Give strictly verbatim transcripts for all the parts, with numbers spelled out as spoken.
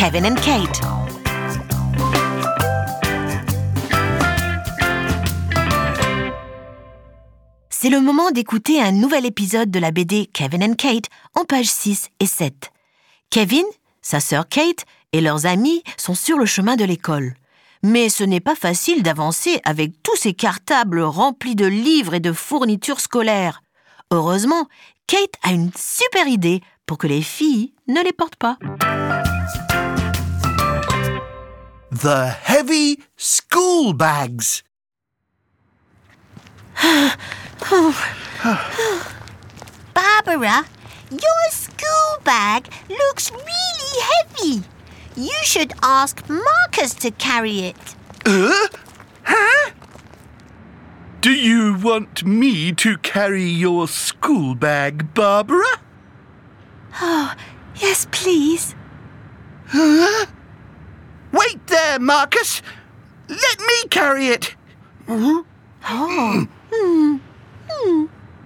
Kevin and Kate. C'est le moment d'écouter un nouvel épisode de la B D Kevin and Kate en pages six et sept. Kevin, sa sœur Kate et leurs amis sont sur le chemin de l'école. Mais ce n'est pas facile d'avancer avec tous ces cartables remplis de livres et de fournitures scolaires. Heureusement, Kate a une super idée pour que les filles ne les portent pas. The heavy school bags. Barbara, your school bag looks really heavy. You should ask Marcus to carry it. Uh? Huh? Do you want me to carry your school bag, Barbara? Oh, yes, please. Huh? Wait there, Marcus. Let me carry it. Oh. Hmm. Hmm.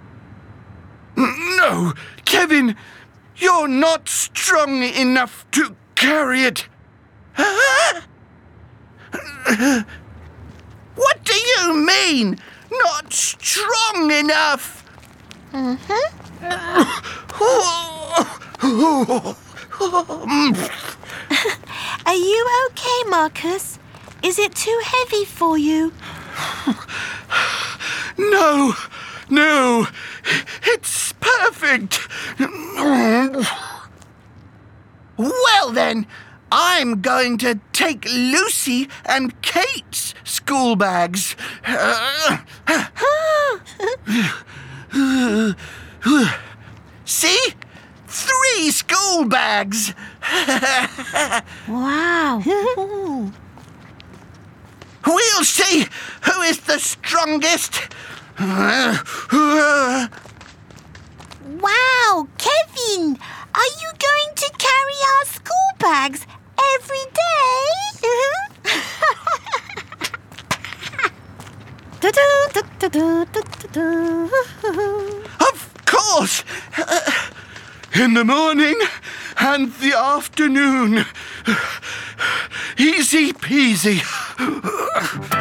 No, Kevin, you're not strong enough to carry it. What do you mean, not strong enough? Mm-hmm. Are you okay, Marcus? Is it too heavy for you? No, no, it's perfect. Well then, I'm going to take Lucy and Kate's school bags. See? Three school bags. Wow. We'll see who is the strongest. Wow, Kevin, are you going to carry our school bags every day? Of course. In the morning and the afternoon. Easy peasy.